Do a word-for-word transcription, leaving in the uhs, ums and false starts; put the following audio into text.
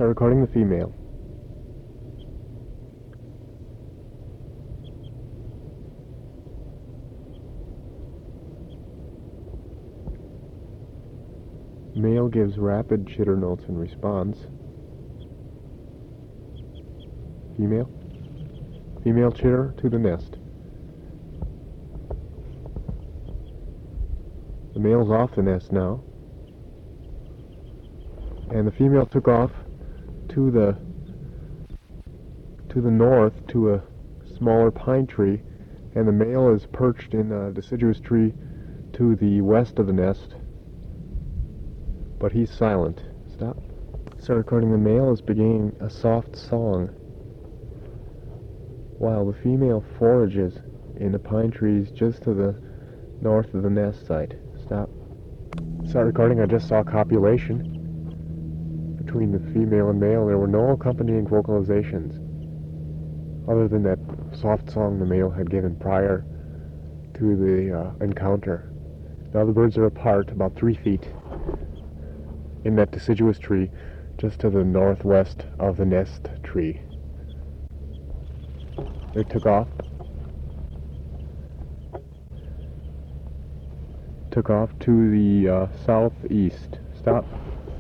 Start recording the female. Male gives rapid chitter notes in response. Female. Female chitter to the nest. The male's off the nest now. And the female took off to the to the north to a smaller pine tree, and the male is perched in a deciduous tree to the west of the nest, but he's silent. Stop. Start recording. The male is beginning a soft song while the female forages in the pine trees just to the north of the nest site. Stop. Start recording. I just saw copulation between the female and male. There were no accompanying vocalizations other than that soft song the male had given prior to the uh, encounter. Now the birds are apart about three feet in that deciduous tree just to the northwest of the nest tree. They took off. Took off to the uh, southeast. Stop.